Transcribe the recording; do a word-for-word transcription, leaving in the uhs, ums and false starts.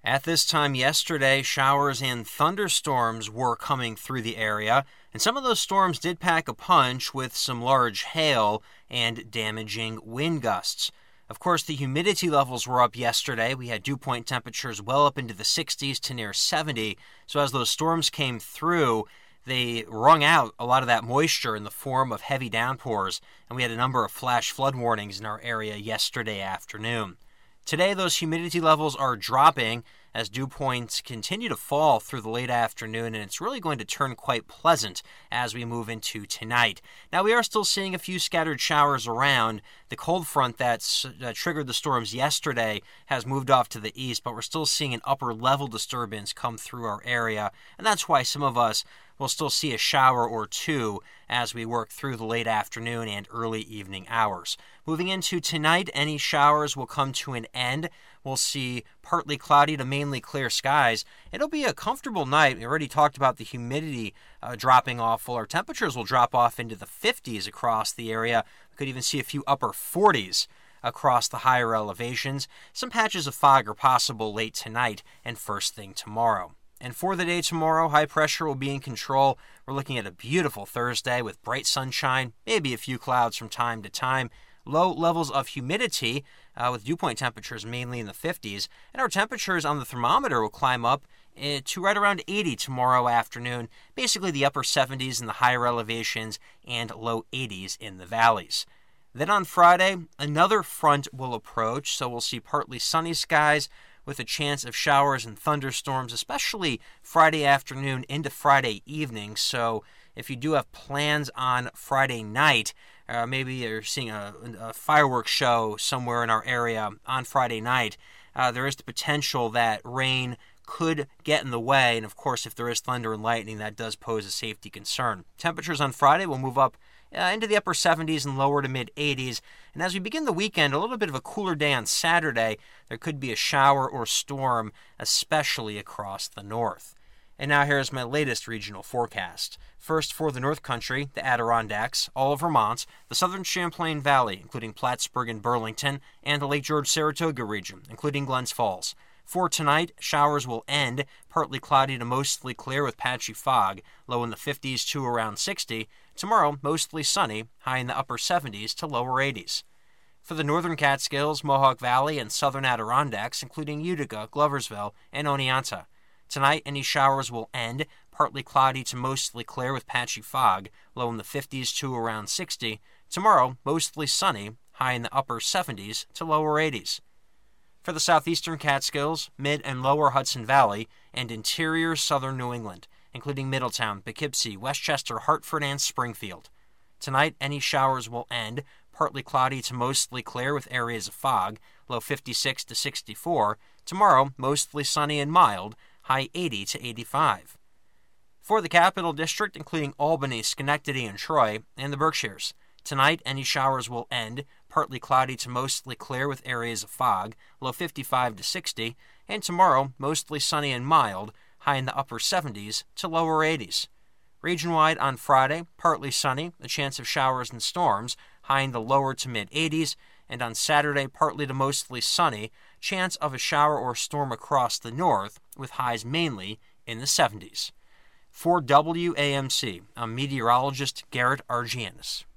At this time yesterday, showers and thunderstorms were coming through the area, and some of those storms did pack a punch with some large hail and damaging wind gusts. Of course, the humidity levels were up yesterday. We had dew point temperatures well up into the sixties to near seventy, so as those storms came through, they wrung out a lot of that moisture in the form of heavy downpours, and we had a number of flash flood warnings in our area yesterday afternoon. Today, those humidity levels are dropping as dew points continue to fall through the late afternoon, and it's really going to turn quite pleasant as we move into tonight. Now, we are still seeing a few scattered showers around. The cold front that uh, triggered the storms yesterday has moved off to the east, but we're still seeing an upper-level disturbance come through our area, and that's why some of us will still see a shower or two as we work through the late afternoon and early evening hours. Moving into tonight, any showers will come to an end. We'll see partly cloudy to mainly clear skies. It'll be a comfortable night. We already talked about the humidity uh, dropping off. Well, our temperatures will drop off into the fifties across the area. We could even see a few upper forties across the higher elevations. Some patches of fog are possible late tonight and first thing tomorrow. And for the day tomorrow, high pressure will be in control. We're looking at a beautiful Thursday with bright sunshine, maybe a few clouds from time to time. Low levels of humidity uh, with dew point temperatures mainly in the fifties. And our temperatures on the thermometer will climb up uh, to right around eighty tomorrow afternoon. Basically the upper seventies in the higher elevations and low eighties in the valleys. Then on Friday, another front will approach, so we'll see partly sunny skies with a chance of showers and thunderstorms, especially Friday afternoon into Friday evening. So if you do have plans on Friday night, uh, maybe you're seeing a, a fireworks show somewhere in our area on Friday night, uh, there is the potential that rain could get in the way. And of course, if there is thunder and lightning, that does pose a safety concern. Temperatures on Friday will move up Uh, into the upper seventies and lower to mid eighties. And as we begin the weekend, a little bit of a cooler day on Saturday. There could be a shower or storm, especially across the north. And now here's my latest regional forecast. First, for the North Country, the Adirondacks, all of Vermont, the southern Champlain Valley, including Plattsburgh and Burlington, and the Lake George-Saratoga region, including Glens Falls. For tonight, showers will end, partly cloudy to mostly clear with patchy fog, low in the fifties to around sixty. Tomorrow, mostly sunny, high in the upper seventies to lower eighties. For the northern Catskills, Mohawk Valley, and southern Adirondacks, including Utica, Gloversville, and Oneonta. Tonight, any showers will end, partly cloudy to mostly clear with patchy fog, low in the fifties to around sixty. Tomorrow, mostly sunny, high in the upper seventies to lower eighties. For the southeastern Catskills, mid and lower Hudson Valley, and interior southern New England, including Middletown, Poughkeepsie, Westchester, Hartford, and Springfield. Tonight, any showers will end, partly cloudy to mostly clear with areas of fog, low fifty-six to sixty-four. Tomorrow, mostly sunny and mild, high eighty to eighty-five. For the Capital District, including Albany, Schenectady, and Troy, and the Berkshires. Tonight, any showers will end, partly cloudy to mostly clear with areas of fog, low fifty-five to sixty, and tomorrow, mostly sunny and mild, high in the upper seventies to lower eighties. Region-wide on Friday, partly sunny, a chance of showers and storms, high in the lower to mid-eighties, and on Saturday, partly to mostly sunny, chance of a shower or storm across the north, with highs mainly in the seventies. For W A M C, I'm meteorologist Garrett Argianis.